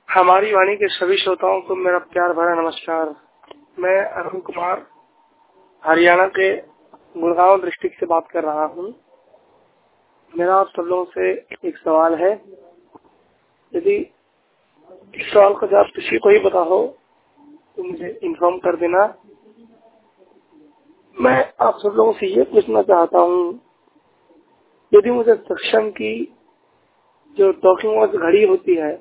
हमारी वाणी के सभी श्रोताओं को मेरा प्यार भरा नमस्कार। मैं अरुण कुमार हरियाणा के गुड़गांव डिस्ट्रिक्ट से बात कर रहा हूँ। मेरा आप सब लोगों से एक सवाल है। यदि इस सवाल का जवाब किसी को ही पता हो तो मुझे इन्फॉर्म कर देना। मैं आप सब लोगों से ये पूछना चाहता हूँ, यदि मुझे सक्षम की जो टॉकिंग वॉच घड़ी होती है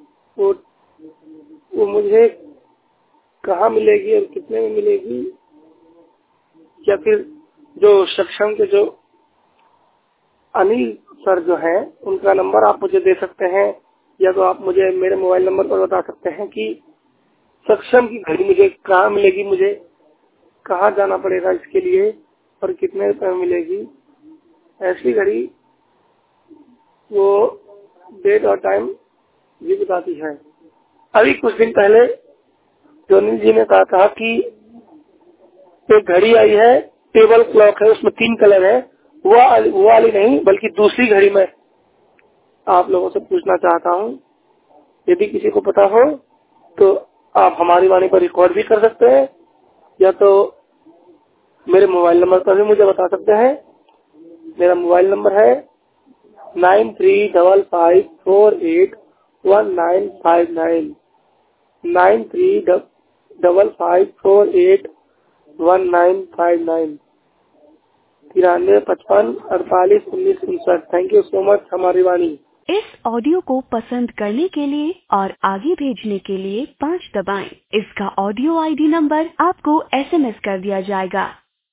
वो मुझे कहाँ मिलेगी और कितने में मिलेगी, या फिर जो सक्षम के जो अनिल सर जो हैं उनका नंबर आप मुझे दे सकते हैं, या तो आप मुझे मेरे मोबाइल नंबर पर बता सकते हैं कि सक्षम की घड़ी मुझे कहाँ मिलेगी, मुझे कहाँ जाना पड़ेगा इसके लिए और कितने रुपए में मिलेगी। ऐसी घड़ी वो डेट और टाइम भी बताती है। अभी कुछ दिन पहले जोनी जी ने कहा था कि एक घड़ी आई है, टेबल क्लॉक है, उसमें 3 कलर है। वो वाली नहीं बल्कि दूसरी घड़ी में आप लोगों से पूछना चाहता हूँ। यदि किसी को पता हो तो आप हमारी वाणी पर रिकॉर्ड भी कर सकते हैं, या तो मेरे मोबाइल नंबर पर भी मुझे बता सकते हैं। मेरा मोबाइल नंबर है 9355481959 9355481959 9355481959। थैंक यू सो मच हमारी वाणी। इस ऑडियो को पसंद करने के लिए और आगे भेजने के लिए 5 दबाएं। इसका ऑडियो आईडी नंबर आपको SMS कर दिया जाएगा।